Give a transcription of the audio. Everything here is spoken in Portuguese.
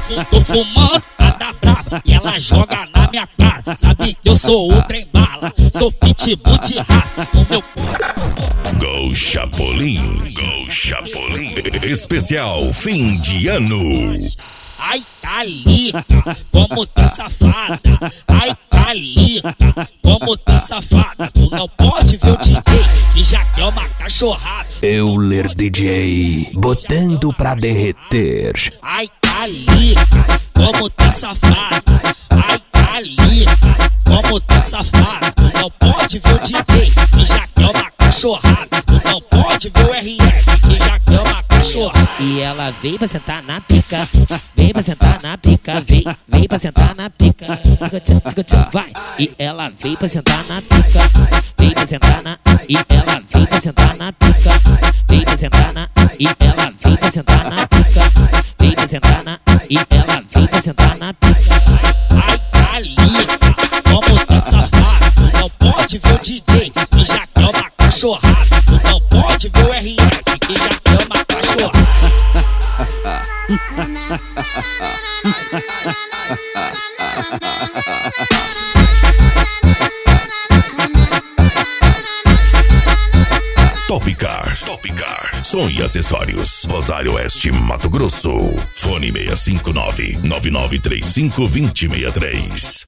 Tô fumando a da braba e ela joga na minha cara. Sabe que eu sou o trem bala, sou pitbull de raça. No meu Go Chapolin, Go Chapolin. Especial fim de ano. ai, Calica, como tá safada. Ai, Calica, como tá safada. Tu não pode ver o DJ que já quer uma cachorrada. Euler DJ, botando pra derreter. Ai, Calica, como tá safada. Ai, Calica, como tá safada. Tu não pode ver o DJ que já quer uma cachorrada. Tu não pode ver o RF que já quer uma cachorrada. E ela veio pra sentar na pica, vem pra sentar na pica, vem pra sentar na pica, vai. E ela veio pra sentar na pica, vem pra sentar na, e ela veio pra sentar na pica, vem pra sentar na, e ela veio pra sentar na pica, vem pra sentar na, e ela veio pra sentar na pica. Ai, Calica, como tá safada. Tu não pode ver o DJ que já quer uma cachorrada. Tu não pode ver o RF que já quer uma cachorrada. Topcar, som e acessórios. Rosário Oeste, Mato Grosso. Fone 659-9935-2063.